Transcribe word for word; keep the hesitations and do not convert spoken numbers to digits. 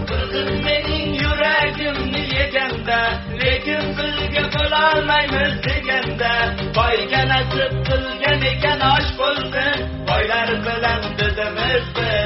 Bir kız mening yuragimni yeganda, lekin birga bo'lolmaymiz deganda, boyga nasib qilgan ekan osh bo'lsin, boylar bilan didimiz bir.